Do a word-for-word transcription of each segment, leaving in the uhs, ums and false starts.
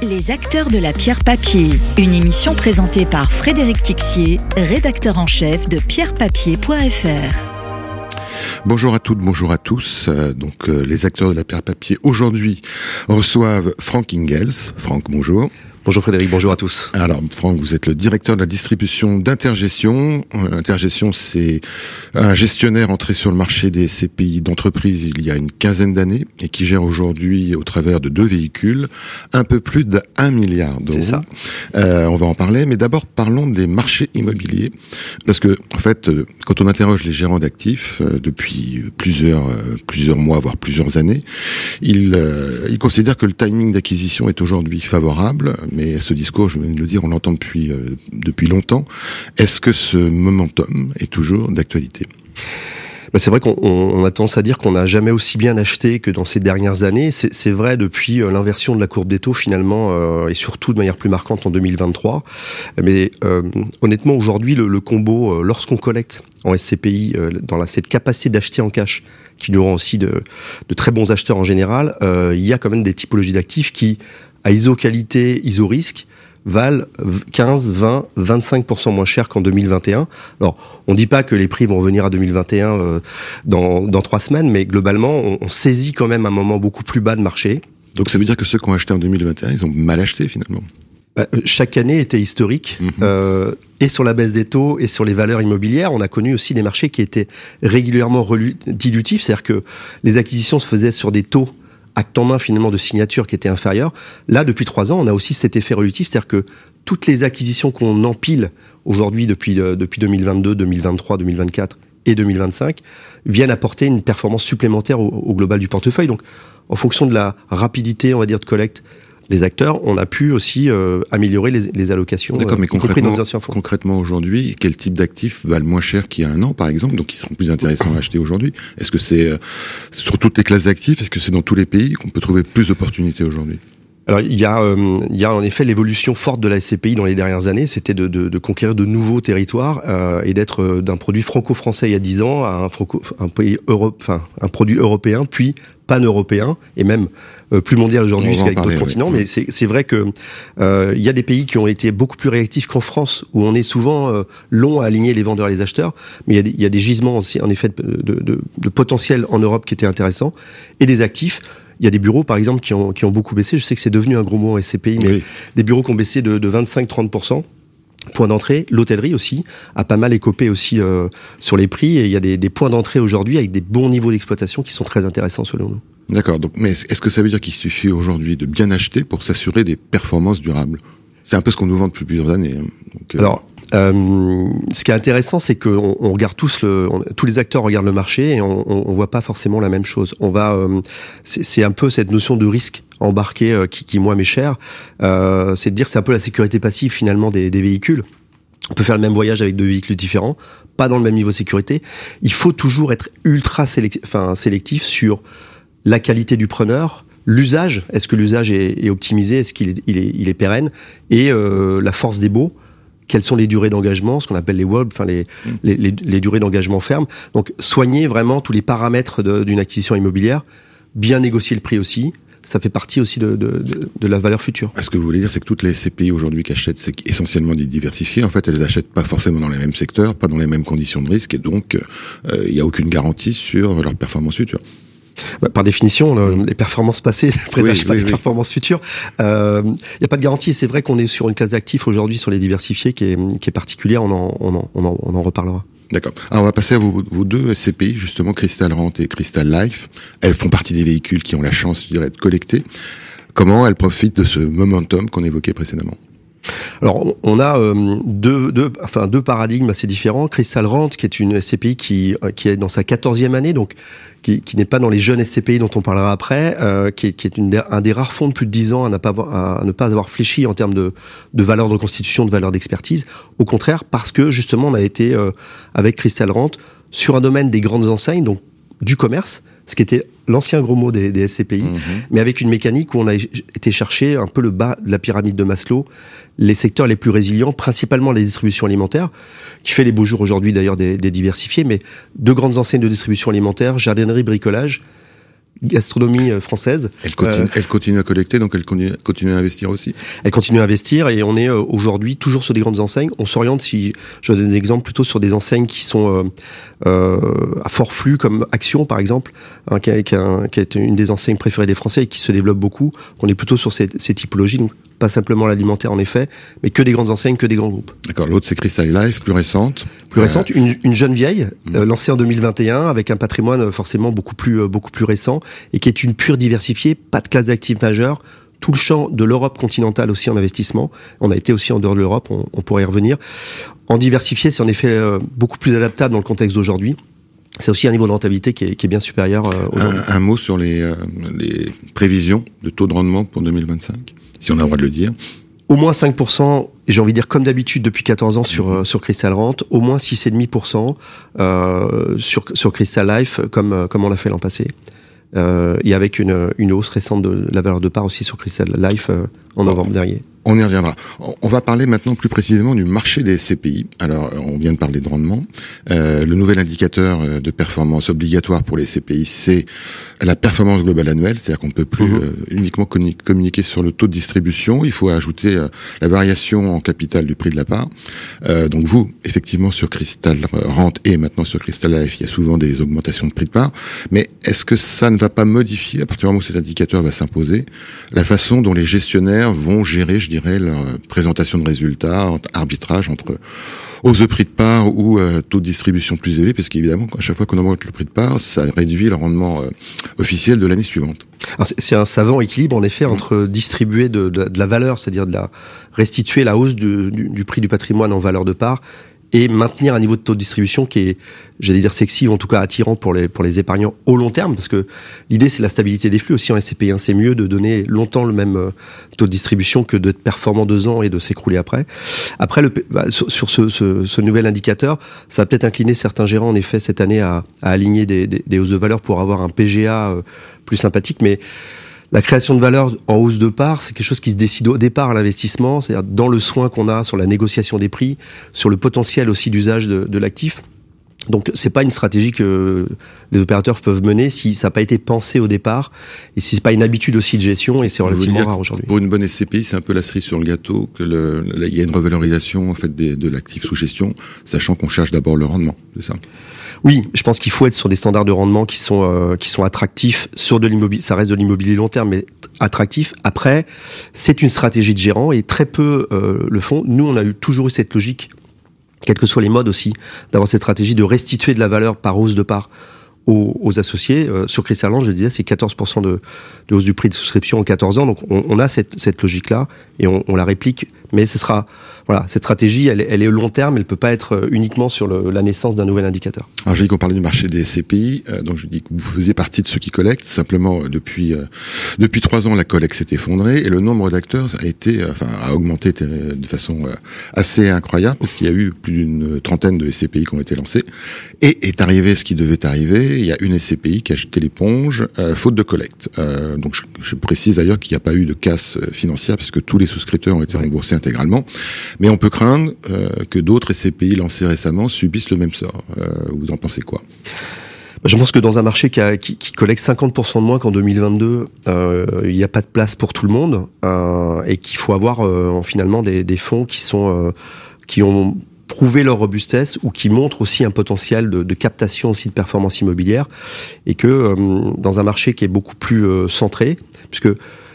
Les acteurs de la pierre papier, une émission présentée par Frédéric Tixier, rédacteur en chef de pierre papier point f r. Bonjour à toutes, bonjour à tous. Euh, donc euh, les acteurs de la pierre papier aujourd'hui reçoivent Franck Ingels. Franck, bonjour. Bonjour Frédéric, bonjour à tous. Alors Franck, vous êtes le directeur de la distribution d'Intergestion. Euh, Intergestion, c'est un gestionnaire entré sur le marché des C P I d'entreprise il y a une quinzaine d'années et qui gère aujourd'hui, au travers de deux véhicules, un peu plus d'un milliard d'euros. C'est ça. Euh, on va en parler, mais d'abord parlons des marchés immobiliers, parce que en fait, quand on interroge les gérants d'actifs euh, depuis plusieurs euh, plusieurs mois, voire plusieurs années, ils euh, ils considèrent que le timing d'acquisition est aujourd'hui favorable. Mais ce discours, je viens de le dire, on l'entend depuis euh, depuis longtemps. Est-ce que ce momentum est toujours d'actualité ? Ben c'est vrai qu'on on a tendance à dire qu'on n'a jamais aussi bien acheté que dans ces dernières années. C'est, c'est vrai depuis l'inversion de la courbe des taux finalement, euh, et surtout de manière plus marquante en deux mille vingt-trois. Mais euh, honnêtement, aujourd'hui, le, le combo, euh, lorsqu'on collecte en S C P I, euh, dans la, cette capacité d'acheter en cash, qui nous rend aussi de, de très bons acheteurs en général, euh, il y a quand même des typologies d'actifs qui, à I S O qualité, I S O risque, valent quinze, vingt, vingt-cinq pour cent moins cher qu'en deux mille vingt et un. Alors, on dit pas que les prix vont revenir à deux mille vingt et un euh, dans, dans trois semaines, mais globalement, on, on saisit quand même un moment beaucoup plus bas de marché. Donc ça veut dire que ceux qui ont acheté en deux mille vingt et un, ils ont mal acheté finalement. Bah, chaque année était historique, mmh. euh, et sur la baisse des taux et sur les valeurs immobilières. On a connu aussi des marchés qui étaient régulièrement relu- dilutifs, c'est-à-dire que les acquisitions se faisaient sur des taux acte en main finalement de signature qui était inférieur. Là, depuis trois ans, on a aussi cet effet relutif, c'est-à-dire que toutes les acquisitions qu'on empile aujourd'hui depuis, euh, depuis deux mille vingt-deux, deux mille vingt-trois, deux mille vingt-quatre et deux mille vingt-cinq viennent apporter une performance supplémentaire au, au global du portefeuille. Donc, en fonction de la rapidité, on va dire, de collecte des acteurs, on a pu aussi euh, améliorer les, les allocations. D'accord, mais euh, concrètement, dans les anciens fonds. concrètement aujourd'hui, quel type d'actifs valent moins cher qu'il y a un an, par exemple, donc qui seront plus intéressants à acheter aujourd'hui ? Est-ce que c'est euh, sur toutes les classes d'actifs ? Est-ce que c'est dans tous les pays qu'on peut trouver plus d'opportunités aujourd'hui ? Alors il y a euh, il y a en effet l'évolution forte de la S C P I dans les dernières années, c'était de de, de conquérir de nouveaux territoires euh, et d'être euh, d'un produit franco-français il y a dix ans à un franco un pays Europe, enfin un produit européen puis pan-européen et même euh, plus mondial aujourd'hui jusqu'avec d'autres continents. Oui. Mais c'est c'est vrai que euh, il y a des pays qui ont été beaucoup plus réactifs qu'en France où on est souvent euh, long à aligner les vendeurs et les acheteurs. Mais il y a des, il y a des gisements aussi en effet de, de, de, de potentiel en Europe qui étaient intéressants et des actifs. Il y a des bureaux, par exemple, qui ont, qui ont beaucoup baissé. Je sais que c'est devenu un gros mot en S C P I, mais oui. Des bureaux qui ont baissé de, de vingt-cinq à trente pour cent. Point d'entrée. L'hôtellerie aussi a pas mal écopé aussi euh, sur les prix. Et il y a des, des points d'entrée aujourd'hui avec des bons niveaux d'exploitation qui sont très intéressants selon nous. D'accord. Donc, mais est-ce que ça veut dire qu'il suffit aujourd'hui de bien acheter pour s'assurer des performances durables ? C'est un peu ce qu'on nous vend depuis plusieurs années. Donc, euh... Alors, euh, ce qui est intéressant, c'est que on, on regarde tous le, on, tous les acteurs regardent le marché et on, on, on voit pas forcément la même chose. On va, euh, c'est, c'est un peu cette notion de risque embarqué euh, qui, qui moi m'est chère. Euh, c'est de dire que c'est un peu la sécurité passive finalement des, des véhicules. On peut faire le même voyage avec deux véhicules différents, pas dans le même niveau de sécurité. Il faut toujours être ultra sélectif, enfin sélectif sur la qualité du preneur. L'usage, est-ce que l'usage est, est optimisé, est-ce qu'il est, il est, il est pérenne, et euh, la force des baux, quelles sont les durées d'engagement, ce qu'on appelle les W O B, enfin les, mmh. les, les, les durées d'engagement fermes. Donc soigner vraiment tous les paramètres de, d'une acquisition immobilière, bien négocier le prix aussi, ça fait partie aussi de, de, de, de la valeur future. Ce que vous voulez dire, c'est que toutes les S C P I aujourd'hui qui achètent, c'est essentiellement des diversifiés. En fait, elles achètent pas forcément dans les mêmes secteurs, pas dans les mêmes conditions de risque, et donc il euh, n'y a aucune garantie sur leur performance future. Bah, par définition, le, les performances passées ne présagent oui, pas oui, les oui. performances futures. Il euh, n'y a pas de garantie, et c'est vrai qu'on est sur une classe d'actifs aujourd'hui sur les diversifiés qui est, qui est particulière, on en, on, en, on, en, on en reparlera. D'accord. Alors on va passer à vos, vos deux S C P I, justement, Crystal Rent et Crystal Life. Elles font partie des véhicules qui ont la chance, je dirais, de collecter. Comment elles profitent de ce momentum qu'on évoquait précédemment ? Alors, on a euh, deux, deux, enfin deux paradigmes assez différents. Crystal Rent, qui est une S C P I qui, qui est dans sa quatorzième année, donc qui, qui n'est pas dans les jeunes S C P I dont on parlera après, euh, qui est, qui est une, un des rares fonds de plus de dix ans à, n'a pas avoir, à ne pas avoir fléchi en termes de, de valeur de constitution, de valeur d'expertise. Au contraire, parce que justement, on a été euh, avec Crystal Rent sur un domaine des grandes enseignes, donc du commerce, ce qui était l'ancien gros mot des, des S C P I, mmh. mais avec une mécanique où on a été chercher un peu le bas de la pyramide de Maslow, les secteurs les plus résilients, principalement les distributions alimentaires, qui fait les beaux jours aujourd'hui d'ailleurs des, des diversifiés, mais deux grandes enseignes de distribution alimentaire, jardinerie, bricolage, gastronomie française. Elle continue, euh, elle continue à collecter, donc elle continue, continue à investir aussi. Elle continue à investir et on est euh, aujourd'hui toujours sur des grandes enseignes. On s'oriente, si je donne des exemples, plutôt sur des enseignes qui sont euh, euh, à fort flux, comme Action par exemple, hein, qui, a, qui, a, qui est une des enseignes préférées des Français et qui se développe beaucoup. On est plutôt sur ces, ces typologies, donc pas simplement l'alimentaire en effet, mais que des grandes enseignes, que des grands groupes. D'accord, l'autre c'est Crystal Life, plus récente. Plus euh... récente, une, une jeune vieille, mmh. euh, lancée en deux mille vingt et un, avec un patrimoine forcément beaucoup plus, euh, beaucoup plus récent, et qui est une pure diversifiée, pas de classe d'actifs majeure, tout le champ de l'Europe continentale aussi en investissement. On a été aussi en dehors de l'Europe, on, on pourrait y revenir. En diversifié, c'est en effet euh, beaucoup plus adaptable dans le contexte d'aujourd'hui. C'est aussi un niveau de rentabilité qui est, qui est bien supérieur euh, aujourd'hui. Un, un mot sur les, euh, les prévisions de taux de rendement pour deux mille vingt-cinq, si on a le droit de le dire. Au moins cinq pour cent, j'ai envie de dire comme d'habitude depuis quatorze ans sur, mmh. sur Crystal Rent, au moins six virgule cinq pour cent euh, sur, sur Crystal Life, comme, comme on l'a fait l'an passé. Euh, et avec une, une hausse récente de la valeur de part aussi sur Crystal Life euh, en novembre bon. dernier. On y reviendra. On va parler maintenant plus précisément du marché des S C P I. Alors, on vient de parler de rendement. Euh, le nouvel indicateur de performance obligatoire pour les S C P I, c'est la performance globale annuelle. C'est-à-dire qu'on ne peut plus mmh. euh, uniquement communiquer sur le taux de distribution. Il faut ajouter euh, la variation en capital du prix de la part. Euh, donc vous, effectivement, sur Crystal Rent et maintenant sur Crystal Life, il y a souvent des augmentations de prix de part. Mais est-ce que ça ne va pas modifier, à partir du moment où cet indicateur va s'imposer, la façon dont les gestionnaires vont gérer, je dirais, leur présentation de résultats, arbitrage entre hausse de prix de part ou euh, taux de distribution plus élevé, parce qu'évidemment, à chaque fois qu'on augmente le prix de part, ça réduit le rendement euh, officiel de l'année suivante. Alors c'est, c'est un savant équilibre, en effet, entre distribuer de, de, de la valeur, c'est-à-dire de la restituer la hausse du, du, du prix du patrimoine en valeur de part, et maintenir un niveau de taux de distribution qui est, j'allais dire sexy, ou en tout cas attirant pour les pour les épargnants au long terme, parce que l'idée c'est la stabilité des flux aussi en S C P I. C'est mieux de donner longtemps le même taux de distribution que d'être performant deux ans et de s'écrouler après. Après, le, bah, sur, sur ce, ce, ce nouvel indicateur, ça va peut-être incliner certains gérants en effet cette année à, à aligner des, des, des hausses de valeur pour avoir un P G A plus sympathique, mais la création de valeur en hausse de part, c'est quelque chose qui se décide au départ à l'investissement, c'est-à-dire dans le soin qu'on a sur la négociation des prix, sur le potentiel aussi d'usage de, de l'actif. Donc c'est pas une stratégie que les opérateurs peuvent mener si ça n'a pas été pensé au départ et si c'est pas une habitude aussi de gestion, et c'est relativement rare aujourd'hui. Pour une bonne S C P I, c'est un peu la cerise sur le gâteau que le, il y a une revalorisation en fait des, de l'actif sous gestion, sachant qu'on cherche d'abord le rendement, c'est ça? Oui, je pense qu'il faut être sur des standards de rendement qui sont euh, qui sont attractifs sur de l'immobilier. Ça reste de l'immobilier long terme, mais attractif. Après, c'est une stratégie de gérant et très peu euh, le font. Nous, on a eu toujours eu cette logique, quels que soient les modes aussi, d'avoir cette stratégie de restituer de la valeur par hausse de part aux, aux associés. Euh, sur Crystal Rent, je le disais, c'est quatorze pour cent de, de hausse du prix de souscription en quatorze ans. Donc, on, on a cette, cette logique-là et on, on la réplique. Mais ce sera, voilà, cette stratégie, elle, elle est au long terme, elle peut pas être uniquement sur le, la naissance d'un nouvel indicateur. Alors, j'ai dit qu'on parlait du marché des S C P I, euh, donc je dis que vous faisiez partie de ceux qui collectent. Simplement, depuis euh, depuis trois ans, la collecte s'est effondrée et le nombre d'acteurs a été, euh, enfin, a augmenté de façon euh, assez incroyable, parce qu'il y a eu plus d'une trentaine de S C P I qui ont été lancés. Et est arrivé ce qui devait arriver. Il y a une S C P I qui a jeté l'éponge, euh, faute de collecte. Euh, donc, je, je précise d'ailleurs qu'il n'y a pas eu de casse financière, puisque tous les souscripteurs ont été remboursés intégralement. Mais on peut craindre euh, que d'autres S C P I lancés récemment subissent le même sort. Euh, vous en pensez quoi? Je pense que dans un marché qui, a, qui, qui collecte cinquante pour cent de moins qu'en deux mille vingt-deux, euh, il n'y a pas de place pour tout le monde euh, et qu'il faut avoir euh, finalement des, des fonds qui sont euh, qui ont prouvé leur robustesse ou qui montrent aussi un potentiel de, de captation aussi de performance immobilière, et que euh, dans un marché qui est beaucoup plus euh, centré, puisque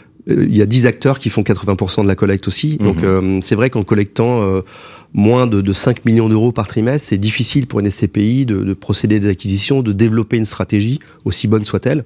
il y a dix acteurs qui font quatre-vingts pour cent de la collecte aussi. Mmh. Donc euh, c'est vrai qu'en collectant euh, moins de, de cinq millions d'euros par trimestre, c'est difficile pour une S C P I de, de procéder à des acquisitions, de développer une stratégie, aussi bonne soit-elle.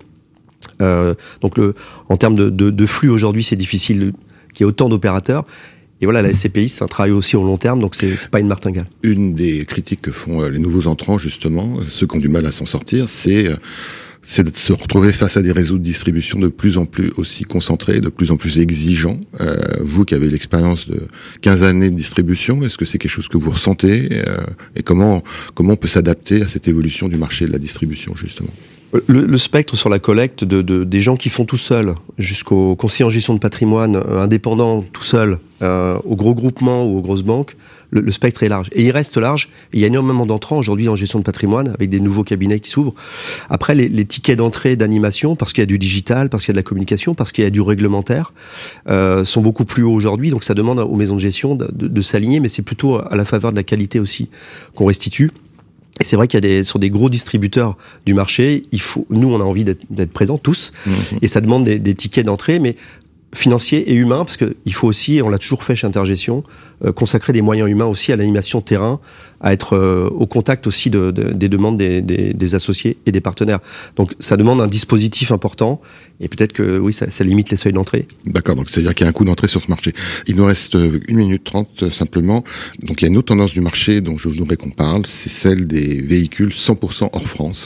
Euh, donc le, en termes de, de, de flux aujourd'hui, c'est difficile qu'il y ait autant d'opérateurs. Et voilà, la S C P I, c'est un travail aussi au long terme, donc c'est, c'est pas une martingale. Une des critiques que font les nouveaux entrants, justement, ceux qui ont du mal à s'en sortir, c'est... c'est de se retrouver face à des réseaux de distribution de plus en plus aussi concentrés, de plus en plus exigeants. Euh, vous qui avez l'expérience de quinze années de distribution, est-ce que c'est quelque chose que vous ressentez euh, et comment comment on peut s'adapter à cette évolution du marché de la distribution, justement? Le, le spectre sur la collecte de, de, des gens qui font tout seuls, jusqu'aux conseillers en gestion de patrimoine euh, indépendants tout seuls, euh, aux gros groupements ou aux grosses banques, le, le spectre est large. Et il reste large. Et il y a énormément d'entrants aujourd'hui en gestion de patrimoine, avec des nouveaux cabinets qui s'ouvrent. Après, les, les tickets d'entrée d'animation, parce qu'il y a du digital, parce qu'il y a de la communication, parce qu'il y a du réglementaire, euh, sont beaucoup plus hauts aujourd'hui. Donc ça demande aux maisons de gestion de, de, de s'aligner, mais c'est plutôt à la faveur de la qualité aussi qu'on restitue. Et c'est vrai qu'il y a des, sur des gros distributeurs du marché, il faut, nous, on a envie d'être, d'être présents tous, mmh. et ça demande des, des tickets d'entrée, mais financiers et humains, parce qu'il faut aussi, et on l'a toujours fait chez Intergestion, euh, consacrer des moyens humains aussi à l'animation terrain, à être euh, au contact aussi de, de, des demandes des, des, des associés et des partenaires. Donc ça demande un dispositif important, et peut-être que oui, ça, ça limite les seuils d'entrée. D'accord, donc c'est-à-dire qu'il y a un coût d'entrée sur ce marché. Il nous reste une minute trente simplement. Donc il y a une autre tendance du marché dont je voudrais qu'on parle, c'est celle des véhicules cent pour cent hors France.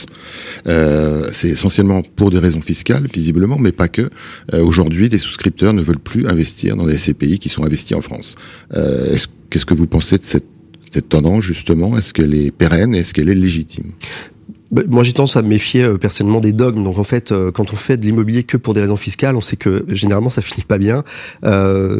Euh, c'est essentiellement pour des raisons fiscales, visiblement, mais pas que. Euh, aujourd'hui, des souscripteurs ne veulent plus investir dans des S C P I qui sont investis en France. Euh, est-ce, qu'est-ce que vous pensez de cette, cette tendance, justement? Est-ce qu'elle est pérenne et est-ce qu'elle est légitime? Bah, moi, j'ai tendance à me méfier euh, personnellement des dogmes. Donc, en fait, euh, quand on fait de l'immobilier que pour des raisons fiscales, on sait que généralement, ça finit pas bien. Euh,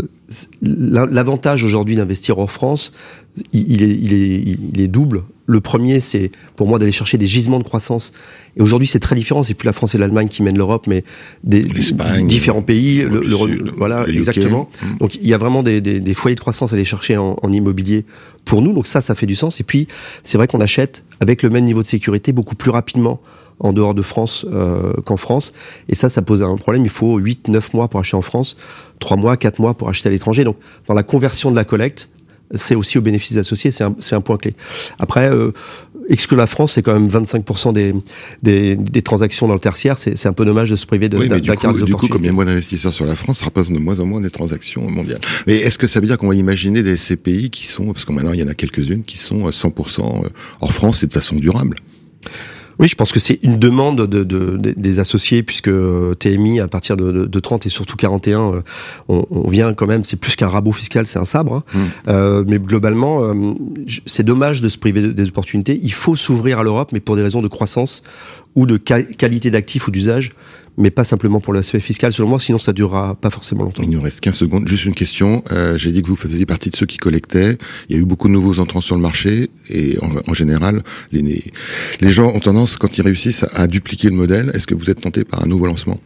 l'avantage aujourd'hui d'investir hors France, il est, il est, il est double. Le premier, c'est pour moi d'aller chercher des gisements de croissance. Et aujourd'hui, c'est très différent. C'est plus la France et l'Allemagne qui mènent l'Europe, mais des différents pays. Le, le, Sud, voilà, exactement. Mmh. Donc, il y a vraiment des, des, des foyers de croissance à aller chercher en, en immobilier pour nous. Donc ça, ça fait du sens. Et puis, c'est vrai qu'on achète avec le même niveau de sécurité beaucoup plus rapidement en dehors de France euh, qu'en France. Et ça, ça pose un problème. Il faut huit neuf mois pour acheter en France, trois mois, quatre mois pour acheter à l'étranger. Donc, dans la conversion de la collecte, c'est aussi au bénéfice des associés, c'est un, c'est un point clé. Après, euh, exclure la France, c'est quand même vingt-cinq pour cent des, des, des transactions dans le tertiaire, c'est, c'est un peu dommage de se priver de, oui, d'un, d'un quart des opportunités. Du coup, comme il y a moins d'investisseurs sur la France, ça représente de moins en moins des transactions mondiales. Mais est-ce que ça veut dire qu'on va imaginer des S C P I qui sont, parce que maintenant il y en a quelques-unes, qui sont cent pour cent hors France et de façon durable? Oui, je pense que c'est une demande de, de, de, des associés, puisque T M I, à partir de, de, de trente et surtout quarante et un, on, on vient quand même, c'est plus qu'un rabot fiscal, c'est un sabre. Hein. Mmh. Euh, mais globalement, euh, c'est dommage de se priver des opportunités. Il faut s'ouvrir à l'Europe, mais pour des raisons de croissance ou de quali- qualité d'actifs ou d'usage, mais pas simplement pour l'aspect fiscal, selon moi, sinon ça durera pas forcément longtemps. Il nous reste quinze secondes. Juste une question. Euh, j'ai dit que vous faisiez partie de ceux qui collectaient. Il y a eu beaucoup de nouveaux entrants sur le marché et en, en général, les, les gens ont tendance, quand ils réussissent, à, à dupliquer le modèle. Est-ce que vous êtes tenté par un nouveau lancement?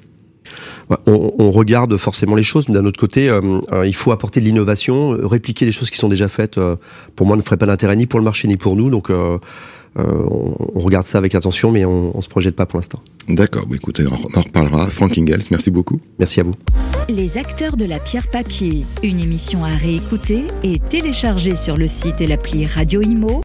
On, on regarde forcément les choses, mais d'un autre côté, euh, euh, il faut apporter de l'innovation, répliquer les choses qui sont déjà faites. Euh, pour moi, ne ferait pas d'intérêt ni pour le marché ni pour nous. Donc, euh, euh, on, on regarde ça avec attention, mais on, on se projette pas pour l'instant. D'accord. Bon, écoutez, on en reparlera. Franck Ingels, merci beaucoup. Merci à vous. Les acteurs de la pierre papier, une émission à réécouter et télécharger sur le site et l'appli Radio Imo.